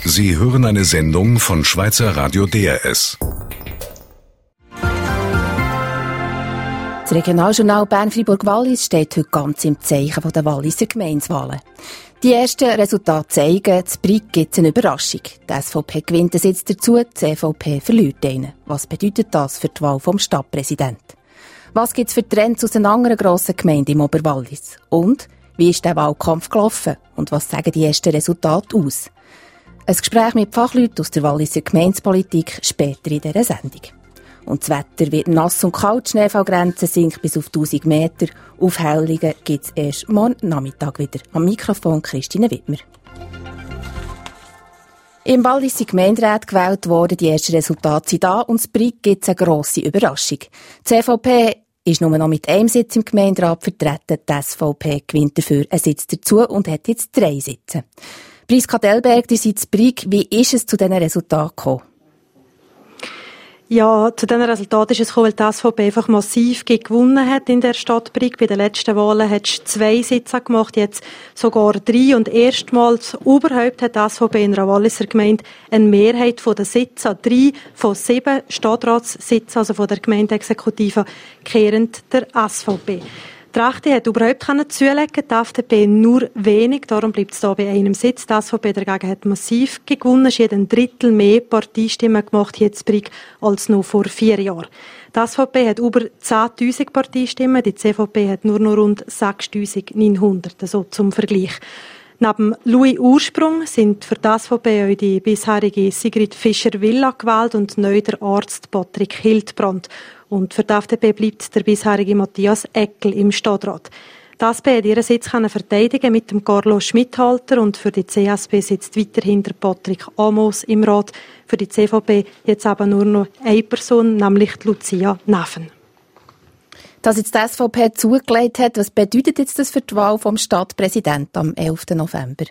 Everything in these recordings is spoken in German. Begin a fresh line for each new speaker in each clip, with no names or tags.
Sie hören eine Sendung von Schweizer Radio DRS.
Das Regionaljournal Bern-Fribourg-Wallis steht heute ganz im Zeichen der Walliser Gemeinswahlen. Die ersten Resultate zeigen, das BRIC gibt eine Überraschung. Die SVP gewinnt einen Sitz dazu, die CVP verliert einen. Was bedeutet das für die Wahl vom Stadtpräsidenten? Was gibt es für Trends aus den anderen grossen Gemeinden im Oberwallis? Und wie ist der Wahlkampf gelaufen? Und was sagen die ersten Resultate aus? Ein Gespräch mit Fachleuten aus der Walliser Gemeindepolitik später in dieser Sendung. Und das Wetter wird nass und kalt, die Schneefallgrenze sinkt bis auf 1000 Meter. Aufhellungen gibt es erst morgen Nachmittag wieder. Am Mikrofon Christine Wittmer. Im Wallis sind Gemeinderäte gewählt worden, die ersten Resultate sind da und das BRIC gibt es eine grosse Überraschung. Die CVP ist nur noch mit einem Sitz im Gemeinderat vertreten, die SVP gewinnt dafür einen Sitz dazu und hat jetzt 3 Sitze. Priska Delberg, die sind das BRIC. Wie ist es zu diesen Resultaten gekommen?
Ja, zu diesen Resultaten ist es gekommen, weil die SVP einfach massiv gewonnen hat in der Stadt BRIC. Bei den letzten Wahlen hat es 2 Sitze gemacht, jetzt sogar 3. Und erstmals überhaupt hat die SVP in einer Walliser Gemeinde eine Mehrheit von den Sitzen, 3 von 7 Stadtratssitzen, also von der Gemeindeexekutive, kehren der SVP. Die Rechte hat überhaupt zulegen, die FDP nur wenig, darum bleibt es da bei einem Sitz. Die SVP dagegen hat massiv gewonnen, sie hat 1/3 mehr Parteistimmen gemacht jetzt BRIC als noch vor 4 Jahren. Die SVP hat über 10'000 Parteistimmen, die CVP hat nur noch rund 6'900, also zum Vergleich. Neben Louis Ursprung sind für die SVP auch die bisherige Sigrid Fischer-Villa gewählt und neu der Arzt Patrick Hildbrand. Und für die FDP bleibt der bisherige Matthias Eckel im Stadtrat. Die SP hat ihren Sitz verteidigen mit dem Carlo Schmidhalter und für die CSP sitzt weiterhin der Patrick Amos im Rat. Für die CVP jetzt aber nur noch eine Person, nämlich die Lucia Neffen.
Dass jetzt die SVP zugelegt hat, was bedeutet jetzt das für die Wahl vom Stadtpräsidenten am 11. November?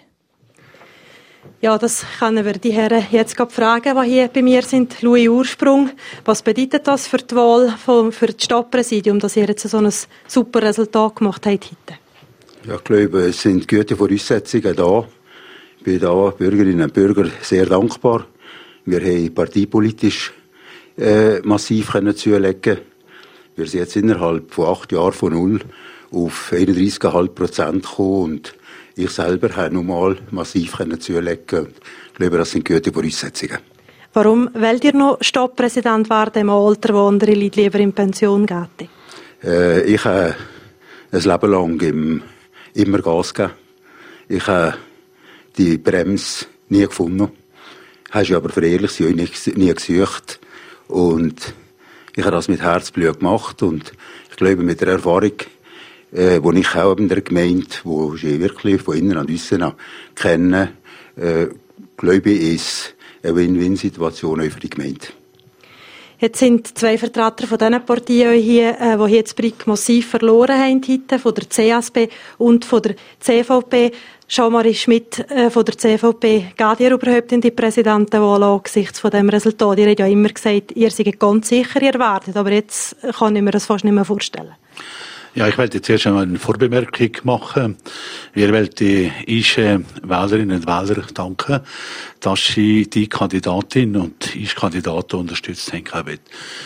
Ja, das können wir die Herren jetzt gerade fragen, die hier bei mir sind. Louis Ursprung, was bedeutet das für die Wahl für das Stadtpräsidium, dass ihr jetzt so ein super Resultat gemacht habt heute?
Ja, ich glaube, es sind gute Voraussetzungen da. Ich bin da Bürgerinnen und Bürger sehr dankbar. Wir haben parteipolitisch massiv zulegen. Wir sind jetzt innerhalb von 8 Jahren von 0 auf 31,5% gekommen und ich selber habe nochmal massiv zulegen. Ich glaube, das sind gute Voraussetzungen.
Warum wollt ihr noch Stadtpräsident werden im Alter, wo andere Leute lieber in Pension gehen?
Ich habe ein Leben lang immer Gas gegeben. Ich habe die Bremse nie gefunden. Hast du aber für ehrlich sein nie gesucht. Und ich habe das mit Herzblut gemacht. Und ich glaube, mit der Erfahrung, die ich auch in der Gemeinde, die ich wirklich von innen und aussen kenne, glaube ich, ist eine Win-Win-Situation auch für die Gemeinde.
Jetzt sind 2 Vertreter von diesen Parteien hier, die jetzt BRIC massiv verloren haben heute, von der CSP und von der CVP. Jean-Marie Schmidt von der CVP, geht ihr überhaupt in die Präsidentenwahl angesichts von diesem Resultat? Ihr habt ja immer gesagt, ihr seid ganz sicher, ihr werdet, aber jetzt kann ich mir das fast nicht mehr vorstellen.
Ja, ich wollte zuerst einmal eine Vorbemerkung machen. Wir wollen die Wählerinnen und Wähler danken, dass sie die Kandidatin und Kandidaten unterstützt haben.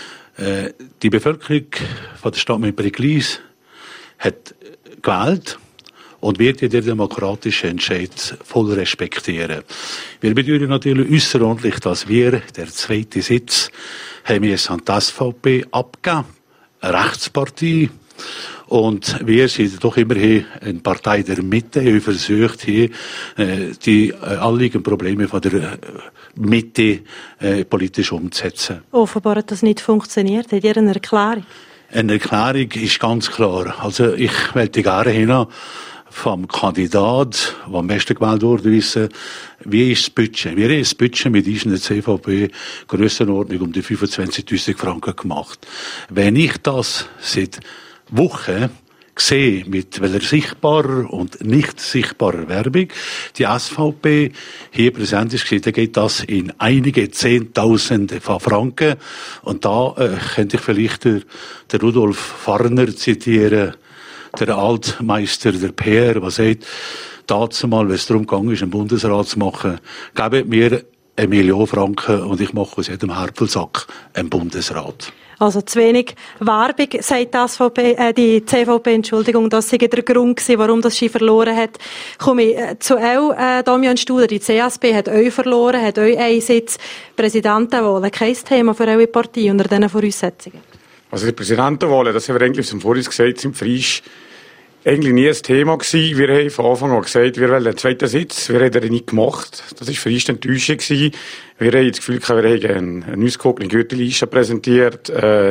Die Bevölkerung von der Stadt Münchenberg-Lyss hat gewählt und wird den demokratischen Entscheid voll respektieren. Wir bedauern natürlich ausserordentlich, dass wir, der 2. Sitz, haben wir es an die SVP abgegeben, eine Rechtspartei. Und wir sind doch immerhin eine Partei der Mitte, die versucht hier die anliegenden Probleme von der Mitte politisch umzusetzen.
Offenbar hat das nicht funktioniert. Habt ihr eine Erklärung?
Eine Erklärung ist ganz klar. Also ich möchte gerne hin vom Kandidat, der am besten gewählt wurde, wissen, wie ist das Budget? Wir haben das Budget mit uns in der CVP Grössenordnung um die 25'000 Franken gemacht. Wenn ich das seit Woche sehe, mit welcher sichtbarer und nicht sichtbarer Werbung die SVP hier präsent ist, dann geht das in einige Zehntausende von Franken. Und da könnte ich vielleicht der Rudolf Farner zitieren, der Altmeister der PR, der sagt, dazu mal, wenn es darum ging, einen Bundesrat zu machen, gebt mir 1 Million Franken und ich mache aus jedem Hartpelsack einen Bundesrat.
Also zu wenig Werbung, sagt die CVP, Entschuldigung, das sei der Grund gewesen, warum das Ski verloren hat. Komme ich zu euch, Damian Studer. Die CSP hat euch verloren, hat euch einen Sitz. Präsidentenwahl, kein Thema für eure Partei unter diesen Voraussetzungen?
Also die Präsidentenwahl, das haben wir eigentlich, wie vorhin gesagt, im Frisch eigentlich nie ein Thema gewesen. Wir haben von Anfang an gesagt, wir wollen einen zweiten Sitz. Wir haben den nicht gemacht. Das war für uns enttäuschend gewesen. Wir haben das Gefühl gehabt, wir haben eine ausgewogene Gürtelliste präsentiert,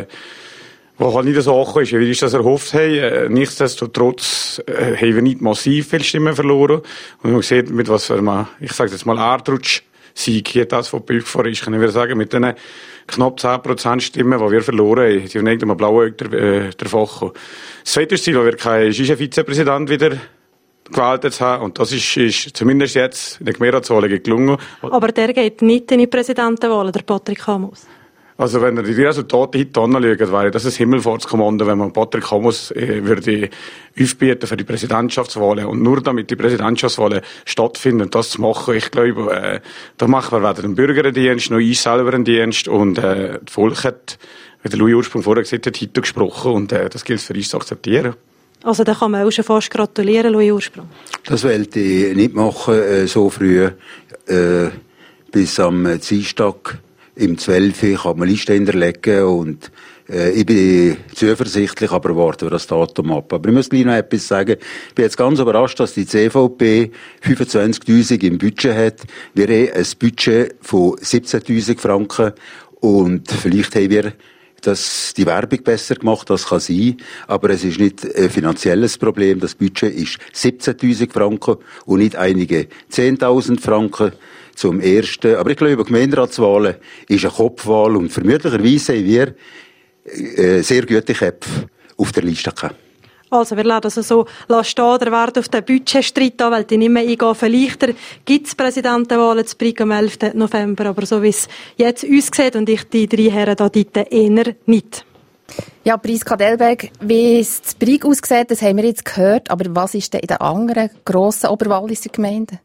wo halt nicht so angekommen ist, wie wir uns das erhofft haben. Nichtsdestotrotz haben wir nicht massiv viele Stimmen verloren. Und man sieht, mit was für einem, ich sage jetzt mal, Erdrutsch-Sieg hier das von Bülgefahren ist, können wir sagen, mit diesen knapp 10% Stimmen, die wir verloren haben, die haben irgendwann blauäugig davon gekommen. Das zweite Ziel, wo wir keinen Vizepräsident wieder gewählt haben, und das ist zumindest jetzt in den Gemeinderatswahlen gelungen.
Aber der geht nicht in die Präsidentenwahl, der Patrick Hamus.
Also wenn ihr die Resultate heute anschaut, wäre das ein Himmelfahrtskommando, wenn man Patrick Hamus würde aufbieten für die Präsidentschaftswahlen. Und nur damit die Präsidentschaftswahlen stattfinden, das zu machen, ich glaube, da machen wir weder den Bürgern einen Dienst, noch ich selber einen Dienst. Und das Volk hat, wie der Louis Ursprung vorher gesagt hat, heute gesprochen. Und das gilt für uns zu akzeptieren.
Also da kann man auch schon fast gratulieren, Louis Ursprung.
Das wollte ich nicht machen, so früh. Bis am Dienstag im 12. kann man Liste hinterlegen und ich bin zuversichtlich, aber warten wir das Datum ab. Aber ich muss gleich noch etwas sagen. Ich bin jetzt ganz überrascht, dass die CVP 25'000 im Budget hat. Wir haben ein Budget von 17'000 Franken und vielleicht haben wir die Werbung besser gemacht, das kann sein, aber es ist nicht ein finanzielles Problem. Das Budget ist 17'000 Franken und nicht einige 10'000 Franken. Zum Ersten. Aber ich glaube, Gemeinderatswahlen ist eine Kopfwahl und vermutlicherweise haben wir sehr gute Köpfe auf der Liste gehabt.
Also, wir lassen das so stehen, der Wert auf den Budgetstreit an, weil die nicht mehr eingehen. Vielleicht gibt es Präsidentenwahlen zu Brig am 11. November, aber so wie es jetzt aussieht und ich die 3 Herren da dort eher nicht.
Ja, Priska Delberg, wie es zu Brig aussieht, das haben wir jetzt gehört, aber was ist denn in den anderen grossen Oberwalliser Gemeinden?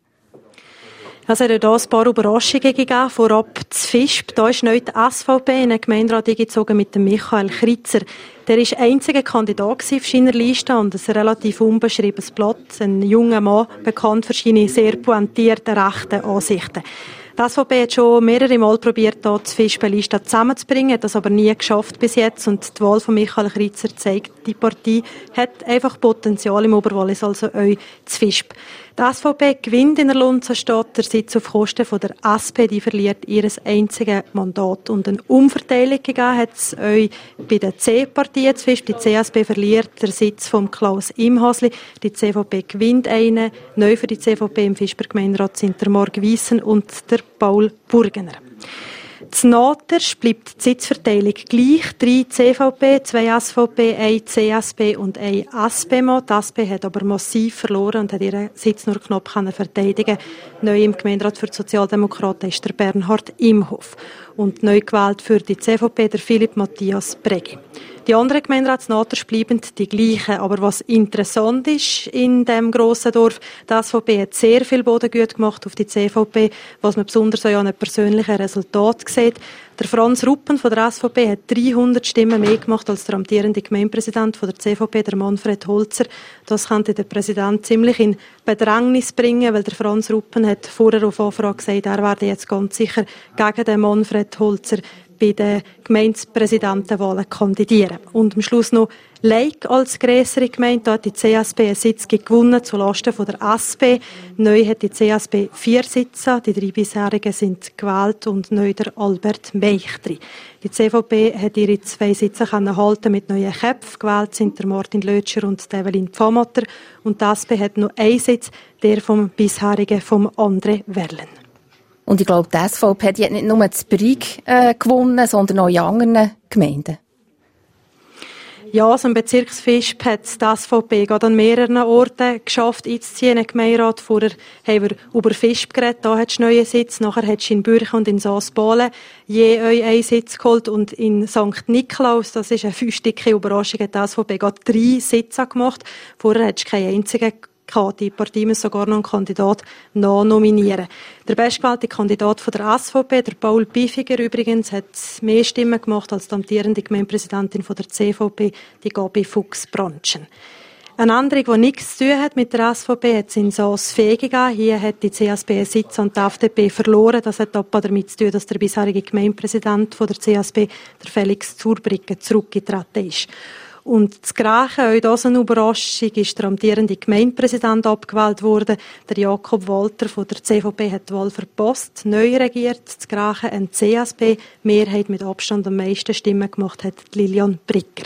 Es hat hier ein paar Überraschungen gegeben. Vorab zu Visp. Da ist neu die SVP in den Gemeinderat eingezogen mit dem Michael Kritzer. Der war einziger Kandidat auf seiner Liste und ein relativ unbeschriebenes Blatt. Ein junger Mann, bekannt für seine sehr pointierten rechten Ansichten. Die SVP hat schon mehrere Mal probiert, hier zu Visp eine Liste zusammenzubringen, hat das aber nie geschafft bis jetzt. Und die Wahl von Michael Kritzer zeigt, die Partei hat einfach Potenzial im Oberwallis, also euch zu Visp. Die SVP gewinnt in der Lunzenstadt der Sitz auf Kosten von der SP, die verliert ihr einziges Mandat. Und eine Umverteilung gegeben hat es euch bei den C-Partien zu Visp. Die CSP verliert den Sitz von Klaus Imhasli, die CVP gewinnt einen. Neu für die CVP im Visper Gemeinderat sind der Marc Wiessen und der Paul Burgener. Z Natersch bleibt die Sitzverteilung gleich. 3 CVP, 2 SVP, 1 CSP und 1 SP-Mann. Die SP hat aber massiv verloren und hat ihren Sitz nur knapp verteidigen. Neu im Gemeinderat für die Sozialdemokraten ist der Bernhard Imhoff. Und neu gewählt für die CVP der Philipp Matthias Bregi. Die anderen Gemeinderatsnatersch bleiben die gleichen. Aber was interessant ist in dem grossen Dorf, die SVP hat sehr viel Bodengüte gemacht auf die CVP, was man besonders auch an einem persönlichen Resultat sieht. Der Franz Ruppen von der SVP hat 300 Stimmen mehr gemacht als der amtierende Gemeindepräsident von der CVP, der Manfred Holzer. Das könnte der Präsident ziemlich in Bedrängnis bringen, weil der Franz Ruppen hat vorher auf Anfrage gesagt, er werde jetzt ganz sicher gegen den Manfred Holzer bei den Gemeindepräsidentenwahlen kandidieren. Und am Schluss noch Leik als grössere Gemeinde. Da hat die CSP einen Sitz gewonnen zulasten von der SP. Neu hat die CSP 4 Sitze. Die 3 bisherigen sind gewählt und neu der Albert Meichtri. Die CVP hat ihre 2 Sitze halten mit neuen Köpfen. Gewählt sind der Martin Lötscher und Evelyn Pfamatter. Und die SP hat noch einen Sitz, der vom bisherigen, vom André Werlen.
Und ich glaube, die SVP hat nicht nur zu Brig gewonnen, sondern auch in anderen Gemeinden.
Ja, so im Bezirksvisp hat die SVP gerade an mehreren Orten geschafft, einzuziehen in den Gemeinderat. Vorher haben wir über Visp geredet, da hat du neuen Sitz. Nachher hat du in Bürchen und in Saasbalen je euch einen Sitz geholt. Und in St. Niklaus, das ist eine 5-sticke Überraschung, hat die SVP gerade 3 Sitze gemacht. Vorher hat du keinen einzigen Die Partei muss sogar noch einen Kandidat nominieren. Der bestgewählte Kandidat von der SVP, der Paul Pfiffiger übrigens, hat mehr Stimmen gemacht als die amtierende Gemeindepräsidentin von der CVP, die Gabi Fuchs-Branschen. Eine Änderung, die nichts zu tun hat mit der SVP, hat es in Saas-Fee gegeben. Hier hat die CSP einen Sitz und die FDP verloren. Das hat aber damit zu tun, dass der bisherige Gemeindepräsident von der CSP, der Felix Zurbriggen, zurückgetreten ist. Und das Gleiche, auch das eine Überraschung, ist der amtierende Gemeindepräsident abgewählt worden. Der Jakob Walter von der CVP hat die Wahl verpasst, neu regiert. Das Gleiche eine CSP. Mehrheit mit Abstand am meisten Stimmen gemacht hat Lilian Brigger.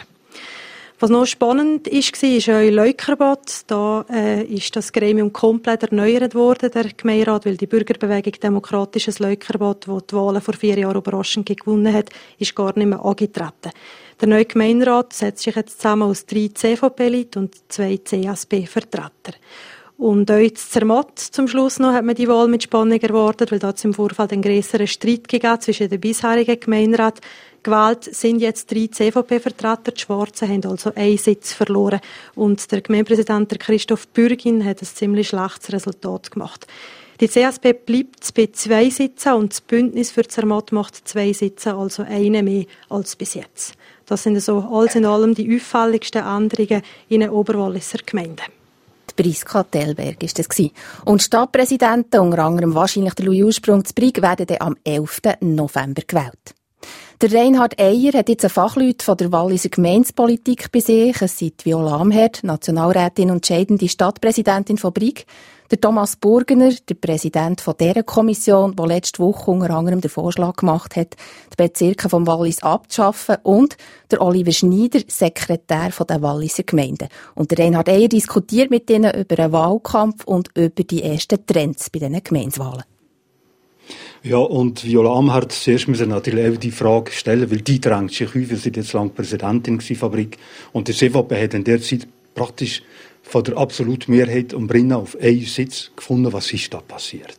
Was noch spannend war auch Leukerbad. Da ist das Gremium komplett erneuert worden, der Gemeinderat, weil die Bürgerbewegung Demokratisches Leukerbad, die die Wahlen vor 4 Jahren überraschend gewonnen hat, ist gar nicht mehr angetreten. Der neue Gemeinderat setzt sich jetzt zusammen aus 3 CVP-Leuten und 2 CSP-Vertreter. Und auch in Zermatt zum Schluss noch hat man die Wahl mit Spannung erwartet, weil da im Vorfeld einen grösseren Streit gegeben zwischen den bisherigen Gemeinderäten. Gewählt sind jetzt 3 CVP-Vertreter. Die Schwarzen haben also einen Sitz verloren. Und der Gemeindepräsident, der Christoph Bürgin, hat ein ziemlich schlechtes Resultat gemacht. Die CSP bleibt bei 2 Sitzen und das Bündnis für Zermatt macht 2 Sitze, also eine mehr als bis jetzt. Das sind so alles in allem die auffälligsten Änderungen in den Oberwalliser Gemeinden.
Priska Tellberg war das. Und Stadtpräsidenten, unter anderem wahrscheinlich der Louis Ursprung zu Brig, werden dann am 11. November gewählt. Der Reinhard Eyer hat jetzt einen Fachleute von der Walliser Gemeindepolitik bei sich. Es sind Viola Amherd, Nationalrätin und scheidende Stadtpräsidentin von Brig, der Thomas Burgener, der Präsident von dieser Kommission, der letzte Woche unter anderem den Vorschlag gemacht hat, die Bezirke vom Wallis abzuschaffen, und der Oliver Schneider, Sekretär der Walliser Gemeinden. Und der Reinhard Eyer diskutiert mit ihnen über einen Wahlkampf und über die ersten Trends bei diesen Gemeinswahlen.
Ja, und Viola Amherd, zuerst müssen wir natürlich auch die Frage stellen, weil die drängt sich auf, sie war jetzt lange Präsidentin der Fabrik, und der CVP hat in der Zeit praktisch von der absoluten Mehrheit um Brinnen auf einen Sitz gefunden. Was ist da passiert?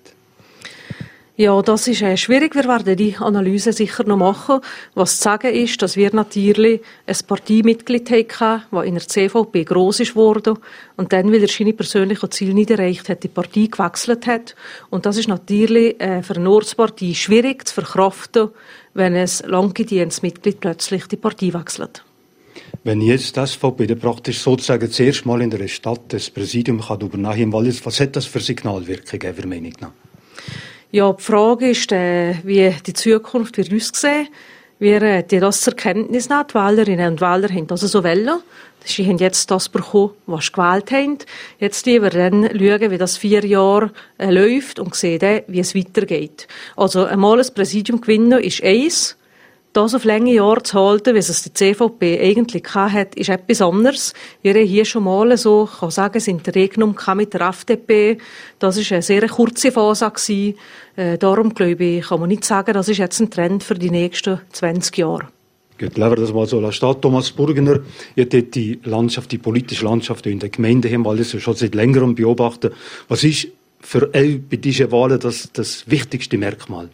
Ja, das ist schwierig. Wir werden die Analyse sicher noch machen. Was zu sagen ist, dass wir natürlich ein Parteimitglied hatten, das in der CVP gross ist worden und dann, weil er seine persönlichen Ziele nicht erreicht hat, die Partei gewechselt hat. Und das ist natürlich für eine Ortspartei schwierig zu verkraften, wenn ein langgedienenes Mitglied plötzlich die Partei wechselt.
Wenn jetzt das SVP praktisch sozusagen das erste Mal in der Stadt das Präsidium kann übernehmen im Wallis, was hat das für Signalwirkung, Ihrer Meinung nach?
Ja, die Frage ist, wie die Zukunft wird aussehen. Wir haben das zur Kenntnis nehmen. Die Wählerinnen und Wähler haben das so wollen. Sie haben jetzt das bekommen, was sie gewählt haben. Jetzt wir dann schauen, wie das 4 Jahre läuft und sehen dann, wie es weitergeht. Also einmal ein Präsidium gewinnen ist eins. Das auf lange Jahre zu halten, wie es die CVP eigentlich hat, ist etwas anderes. Wir haben hier schon mal so, kann sagen, sind Regnum mit der FDP. Das ist eine sehr kurze Phase gewesen. Darum, glaube ich, kann man nicht sagen, das ist jetzt ein Trend für die nächsten 20 Jahre.
Gut, lassen wir das mal so lassen. Thomas Burgener, ihr habt die Landschaft, die politische Landschaft in der Gemeinde haben, weil schon seit längerem beobachten. Was ist für euch bei diesen Wahlen das wichtigste Merkmal?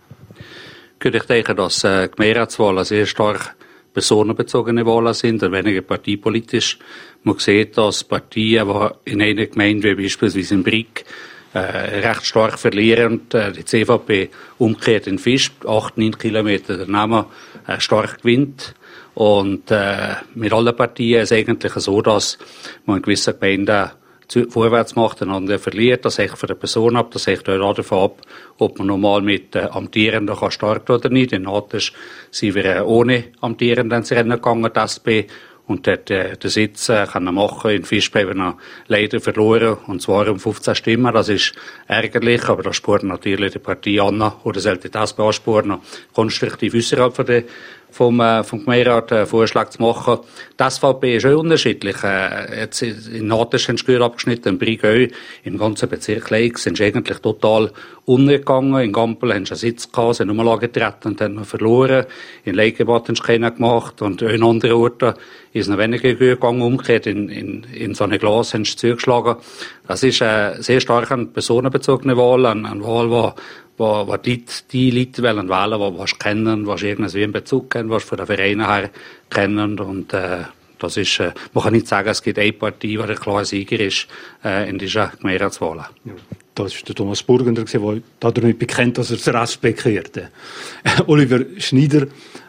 Ich denke, dass Gemeinderatswahlen sehr stark personenbezogene Wahlen sind und weniger parteipolitisch. Man sieht, dass Parteien, die in einer Gemeinde, wie beispielsweise in Brig, recht stark verlieren und die CVP umgekehrt in Visp, 8-9 Kilometer daneben, stark gewinnt. Und mit allen Partien ist es eigentlich so, dass man in gewissen Gemeinden vorwärts macht, den anderen verliert. Das hängt von der Person ab, das hängt auch davon ab, ob man normal mit Amtierenden kann starten oder nicht. In Natisch sind wir ohne Amtierenden ins Rennen gegangen, die SP, und dort den Sitz können machen. In Visp haben wir leider verloren, und zwar um 15 Stimmen. Das ist ärgerlich, aber das spürt natürlich die Partei an, oder sollte die SP ansporen, konstruktiv außerhalb vom Gemeinderat Vorschlag zu machen. Die SVP ist auch unterschiedlich. Jetzt in Natisch haben sie gut abgeschnitten, in Brig auch. Im ganzen Bezirk Leik sind sie eigentlich total untergegangen. In Gampel haben sie einen Sitz gehabt, sind nochmal angetreten und haben noch verloren. In Leikebat haben sie keinen gemacht, und in anderen Orten ist es noch weniger gut gegangen. Umgekehrt in so einem Glas haben sie zugeschlagen. Das ist sehr stark eine personenbezogene Wahl, eine Wahl, wo die Leute wählen, die sie kennen, die sie irgendwie einen Bezug kennen, die sie von den Vereinen her kennen. Und Das ist, man kann nicht sagen, es gibt eine Partei, die ein klarer Sieger ist in diesen Gemeinderatswahlen.
Ja. Das war der Thomas Burgender, der damit bekennt, dass er das respektiert. Oliver Schneider,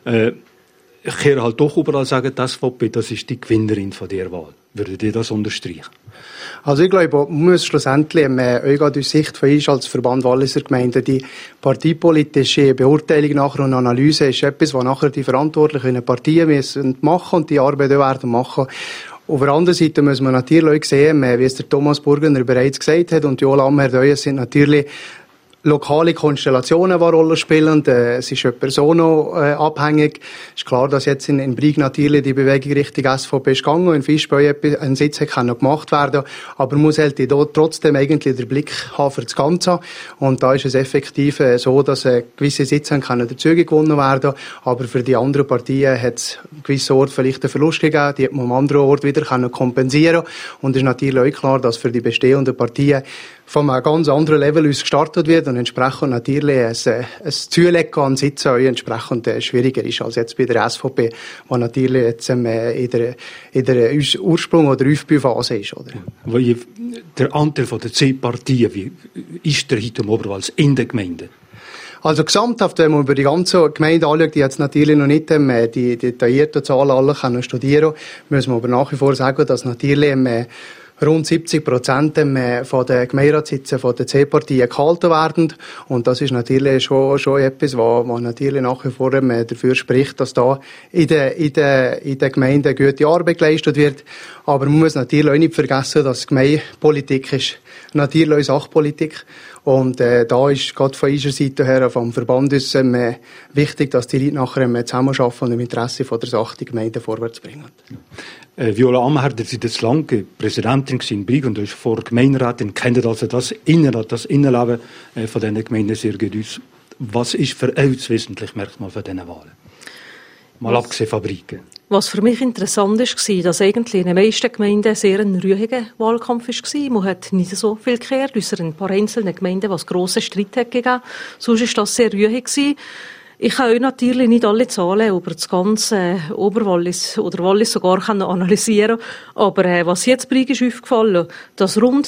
ich kann halt doch überall sagen, die SVP, das ist die Gewinnerin von dieser Wahl. Würdet ihr das unterstreichen?
Also ich glaube, man muss schlussendlich auch durch Sicht von uns als Verband Walliser Gemeinden die parteipolitische Beurteilung nachher und Analyse ist etwas, was nachher die Verantwortlichen Parteien müssen machen und die Arbeit werden machen. Auf der anderen Seite muss man natürlich sehen, wie es der Thomas Burgender bereits gesagt hat und Jola Amherd sind natürlich lokale Konstellationen, die eine Rolle spielen. Es ist personenabhängig. Es ist klar, dass jetzt in Brig natürlich die Bewegung Richtung SVP ist gegangen und in Fischbau ein Sitz kann gemacht werden. Aber man muss halt trotzdem eigentlich den Blick haben für das Ganze. Und da ist es effektiv so, dass gewisse Sitze dazu gewonnen werden. Aber für die anderen Parteien hat es an gewissen Orten vielleicht einen Verlust gegeben. Die hat man am anderen Ort wieder kompensieren. Und es ist natürlich auch klar, dass für die bestehenden Parteien von einem ganz anderen Level aus gestartet wird und entsprechend natürlich ein Zulegen an Sitzen auch entsprechend schwieriger ist als jetzt bei der SVP, die natürlich jetzt in der Ursprung- oder Aufbauphase ist. Oder?
Der Anteil der 10 Partien, wie ist der heute im Oberwallis in der Gemeinde?
Also gesamthaft, wenn man über die ganze Gemeinde anschaut, die jetzt natürlich noch nicht die detaillierten Zahlen alle studieren können, müssen wir aber nach wie vor sagen, dass natürlich rund 70% von den Gemeinderatssitzen von den C-Partien gehalten werden. Und das ist natürlich schon etwas, was natürlich nach wie vor dafür spricht, dass da in den Gemeinden gute Arbeit geleistet wird. Aber man muss natürlich auch nicht vergessen, dass Gemeindepolitik ist natürlich auch Sachpolitik. Und da ist gerade von unserer Seite her, vom Verband, ist wichtig, dass die Leute nachher zusammenarbeiten und im Interesse von der Sache die Gemeinde vorwärts bringen.
Viola Amherd, Sie sind jetzt lange Präsidentin in Brig und ist vor Gemeinderätin, kennt also das Innenleben von diesen Gemeinden sehr gut aus. Was ist für euch das wesentliche Merkmal von diesen Wahlen? Mal abgesehen von Brig.
Was für mich interessant war, dass eigentlich in den meisten Gemeinden sehr ein ruhiger Wahlkampf war. Man hat nicht so viel gekehrt, außer in ein paar einzelnen Gemeinden, wo es grossen Streit hat gegeben. Sonst war das sehr ruhig gewesen. Ich kann euch natürlich nicht alle Zahlen über das ganze Oberwallis oder Wallis sogar analysieren. Aber was jetzt Brig ist aufgefallen, dass rund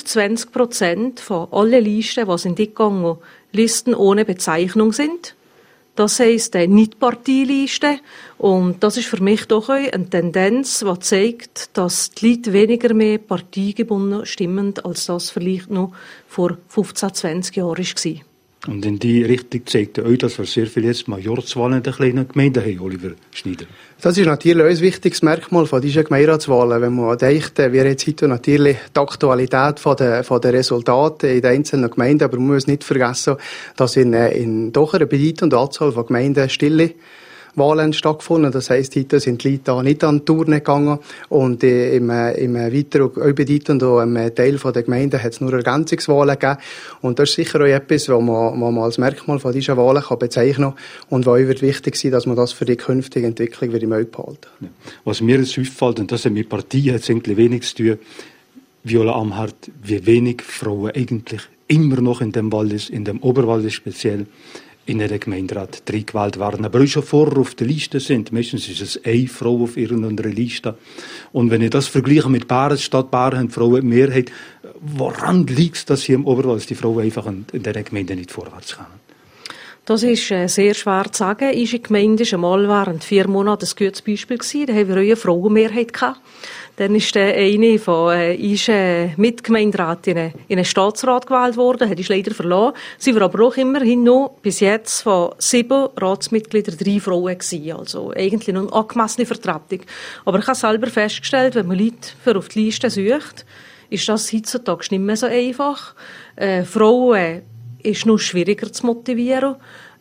20% von allen Listen, die sind eingegangen, Listen ohne Bezeichnung sind. Das heisst, nicht Parteilisten. Und das ist für mich doch eine Tendenz, die zeigt, dass die Leute weniger mehr parteigebunden stimmen, als das vielleicht noch vor 15, 20 Jahren war.
Und in die Richtung zeigt euch, dass wir sehr viele jetzt Majorzwahlen in den kleinen Gemeinden haben, Oliver Schneider.
Das ist natürlich ein wichtiges Merkmal von diesen Gemeinderatswahlen. Wenn man denkt, wir jetzt heute natürlich die Aktualität von den Resultaten in den einzelnen Gemeinden, aber man muss nicht vergessen, dass in doch einer bedeutenden Anzahl von Gemeinden stille Wahlen stattgefunden. Das heisst, heute sind die Leute da nicht an die Turne gegangen und im weiteren, auch bedeutenden Teil der Gemeinden hat es nur Ergänzungswahlen gegeben. Und das ist sicher auch etwas, was man als Merkmal von diesen Wahlen bezeichnen kann und was wird wichtig sein, dass man das für die künftige Entwicklung wieder im Auge behalten.
Ja. Was mir jetzt auffällt, und das hat mit Partien eigentlich wenig zu tun, Viola Amherd, wie wenig Frauen eigentlich immer noch in dem Wallis, in dem Oberwallis speziell, in der Gemeinderat gewählt werden, aber auch schon vorher auf der Liste sind. Meistens ist es eine Frau auf irgendeiner Liste. Und wenn ich das vergleiche mit Bären, Stadt Bären haben Frauen die Mehrheit, woran liegt es, dass hier im Oberwallis die Frauen einfach in dieser Gemeinde nicht vorwärts kommen? Das
ist sehr schwer zu sagen. Unsere Gemeinde war einmal während 4 Monaten ein gutes Beispiel gewesen. Da haben wir auch eine Frauenmehrheit gehabt. Dann ist eine von unseren Mitgemeinderäten in einen Staatsrat gewählt worden, hat leider verloren. Sie war aber auch immerhin noch bis jetzt von 7 Ratsmitgliedern 3 Frauen gewesen. Also eigentlich noch eine angemessene Vertretung. Aber ich habe selber festgestellt, wenn man Leute für auf die Liste sucht, ist das heutzutage nicht mehr so einfach. Frauen ist noch schwieriger zu motivieren.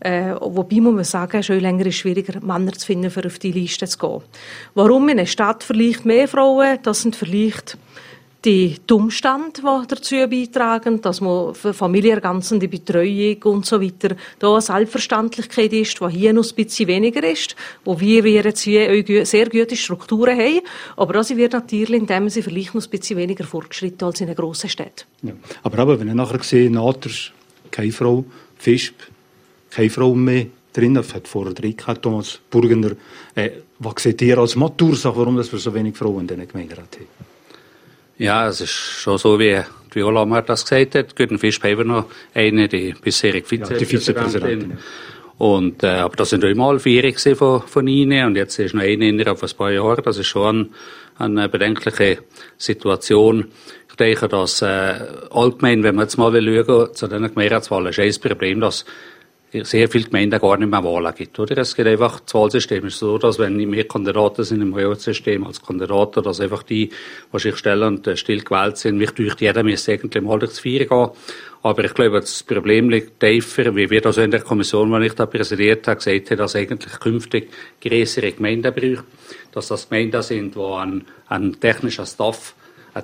Wobei muss man sagen, es ist schon länger schwieriger, Männer zu finden, für auf die Liste zu gehen. Warum in einer Stadt vielleicht mehr Frauen? Das sind vielleicht die Umstände, die dazu beitragen, dass man für familienergänzende Betreuung und so weiter da eine Selbstverständlichkeit ist, die hier noch ein bisschen weniger ist, wo wir jetzt hier sehr gute Strukturen haben, aber das wird natürlich, indem sie vielleicht noch ein bisschen weniger fortgeschritten als in einer grossen Stadt.
Ja. Aber wenn ich nachher sehe, Naters, keine Frau, Visp, keine Frau mehr, drin. Das hat vorher drin gehabt, Thomas Burgener. Was seht ihr als Matursache, warum wir so wenig Frauen in diesen Gemeinderat haben?
Ja, es ist schon so, wie Viola Amherd das gesagt hat. Guten Fisch haben noch eine, die bisherige Vizepräsidentin. Und, aber das sind auch immer 4 von ihnen. Und jetzt ist noch eine innerhalb von ein paar Jahren. Das ist schon eine bedenkliche Situation. Ich denke, dass, allgemein, wenn man jetzt mal schauen zu den Gemeinderatswahlen, ist ein Problem, dass sehr viele Gemeinden gar nicht mehr Wahlen gibt, oder? Es geht einfach, das Wahlsystem ist so, dass wenn mehr Kandidaten sind im Wahlsystem als Kandidaten, dass einfach die sich stellen und still gewählt sind, mich durch jeder müsste eigentlich mal durchs Feiern gehen. Aber ich glaube, das Problem liegt tiefer, wie wir das in der Kommission, die ich da präsidiert habe, gesagt haben, dass eigentlich künftig größere Gemeinden braucht, dass das Gemeinden sind, die einen technischen Staff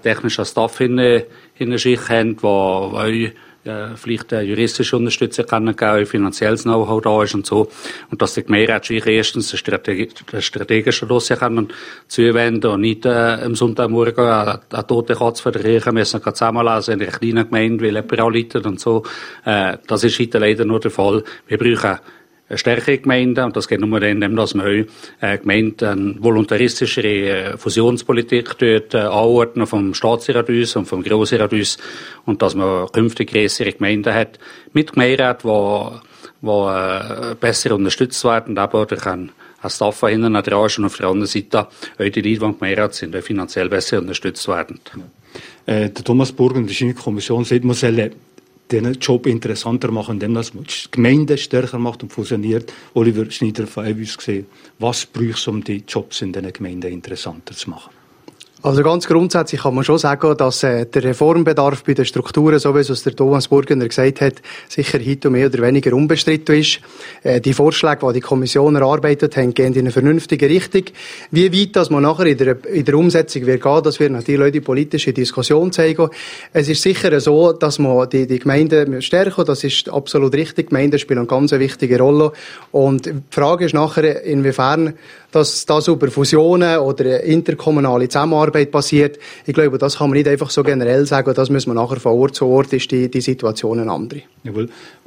hinter sich haben, die vielleicht juristische Unterstützung geben können, finanzielles Know-how da ist und so. Und dass die Gemeinderäte erstens ein strategisches Dossier zuwenden und nicht am Sonntagmorgen eine tote Katze von der Kirche müssen zusammenlesen in einer kleinen Gemeinde, weil jemand anleitet und so. Das ist heute leider nur der Fall. Wir brauchen eine stärkere Gemeinde, und das geht nur dann, dass man Gemeinden eine voluntaristischere Fusionspolitik anordnen vom Staatsrat aus und vom Grossrat aus, und dass man künftig größere Gemeinden hat, mit Gemeinderäten, die besser unterstützt werden, aber durch ein Staff hinten dran ist, und auf der anderen Seite auch die Leute, die im Gemeinderat sind, finanziell besser unterstützt werden.
Der Thomas Burgener, die Kommission, sagt, man soll den Job interessanter machen, indem das die Gemeinde stärker macht und fusioniert. Oliver Schneider von EWÜS gesehen. Was braucht es, um die Jobs in den Gemeinden interessanter zu machen?
Also ganz grundsätzlich kann man schon sagen, dass der Reformbedarf bei den Strukturen, so wie es der Thomas Burgener gesagt hat, sicher heute mehr oder weniger unbestritten ist. Die Vorschläge, die die Kommission erarbeitet haben, gehen in eine vernünftige Richtung. Wie weit das man nachher in der Umsetzung wird gehen, das wird natürlich Leute die politische Diskussion zeigen. Es ist sicher so, dass man die Gemeinden stärken, das ist absolut richtig. Gemeinden spielen eine ganz wichtige Rolle. Und die Frage ist nachher, inwiefern dass das über Fusionen oder interkommunale Zusammenarbeit passiert. Ich glaube, das kann man nicht einfach so generell sagen. Das müssen wir nachher von Ort zu Ort, ist die Situation eine andere.
Jawohl.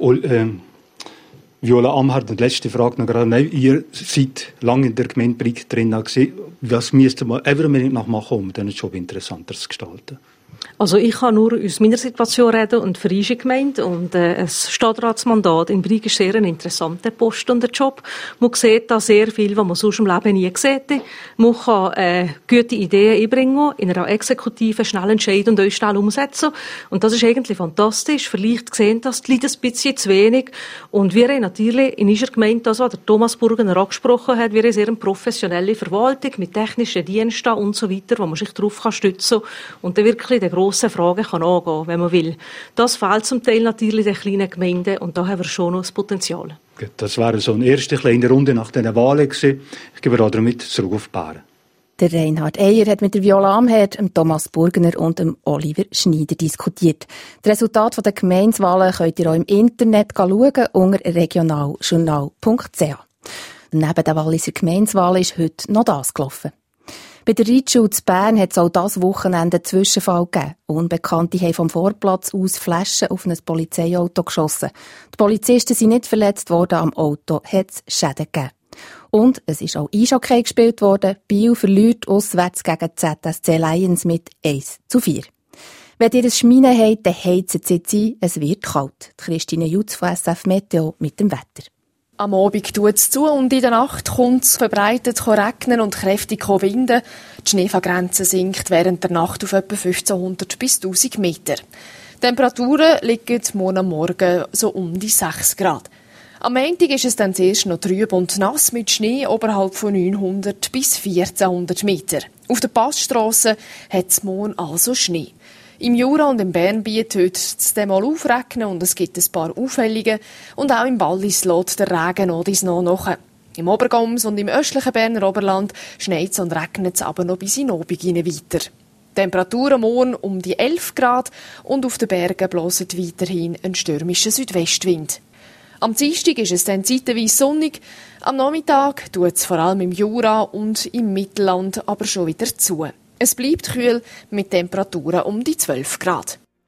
Viola Amherd, die letzte Frage noch gerade. Ihr seid lange in der Gemeinde Brig drin. Was müsste man noch machen, um diesen Job interessanter zu gestalten?
Also ich kann nur aus meiner Situation reden und für unsere Gemeinde. Und ein Stadtratsmandat in Brig ist sehr ein interessanter Post und der Job. Man sieht da sehr viel, was man sonst im Leben nie sieht. Man kann gute Ideen einbringen, in einer Exekutive schnell entscheiden und euch schnell umsetzen. Und das ist eigentlich fantastisch. Vielleicht sehen das die Leute ein bisschen zu wenig. Und wir haben natürlich in unserer Gemeinde, das was der Thomas Burgener angesprochen hat, wir haben sehr eine professionelle Verwaltung mit technischen Diensten und so weiter, wo man sich darauf stützen kann und dann wirklich die grossen Fragen kann angehen, wenn man will. Das fehlt zum Teil natürlich den kleinen Gemeinden und da haben wir schon noch das Potenzial.
Das wäre so eine erste kleine Runde nach diesen Wahlen gewesen. Ich gebe damit zurück auf Baren.
Der Reinhard Eyer hat mit der Viola Amherd, dem Thomas Burgener und dem Oliver Schneider diskutiert. Das Resultat der Gemeinswahlen könnt ihr auch im Internet schauen unter regionaljournal.ch. Neben der Walliser Gemeinswahl ist heute noch das gelaufen. Bei der Reitschule in Bern hat es auch dieses Wochenende einen Zwischenfall gegeben. Unbekannte haben vom Vorplatz aus Flaschen auf ein Polizeiauto geschossen. Die Polizisten sind nicht verletzt worden, am Auto hat es Schäden gegeben. Und es ist auch Eishockey gespielt worden. Biel verliert auswärts gegen die ZSC Lions mit 1:4. Wenn ihr ein Schmine habt, dann heizt es jetzt ein. Es wird kalt. Christine Jutz von SF Meteo mit dem Wetter.
Am Abend tut es zu und in der Nacht kommt es verbreitet regnen und kräftig winden. Die Schneefallgrenze sinkt während der Nacht auf etwa 1500 bis 1000 Meter. Die Temperaturen liegen morgen am Morgen so um die 6 Grad. Am Montag ist es dann zuerst noch trüb und nass mit Schnee oberhalb von 900 bis 1400 Meter. Auf der Passstrasse hat es morgen also Schnee. Im Jura und im Bernbiet heute es dann mal aufregnen und es gibt ein paar Auffällige. Und auch im Wallis lässt der Regen noch nach. Im Obergams und im östlichen Berner Oberland schneit es und regnet es aber noch bis in den Abend hinein weiter. Temperaturen morgen um die 11 Grad und auf den Bergen bläst weiterhin ein stürmischer Südwestwind. Am Dienstag ist es dann zeitweise sonnig. Am Nachmittag tut es vor allem im Jura und im Mittelland aber schon wieder zu. Es bleibt kühl mit Temperaturen um die 12 Grad.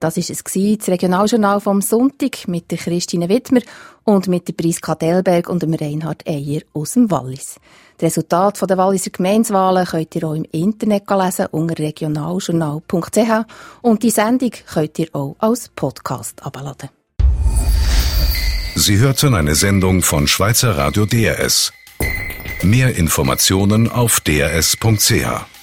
Das war es, das Regionaljournal vom Sonntag mit der Christine Wittmer und mit der Priska Delberg und dem Reinhard Eyer aus dem Wallis. Das Resultat der Walliser Gemeinswahlen könnt ihr auch im Internet lesen unter regionaljournal.ch und die Sendung könnt ihr auch als Podcast herunterladen.
Sie hörten eine Sendung von Schweizer Radio DRS. Mehr Informationen auf drs.ch.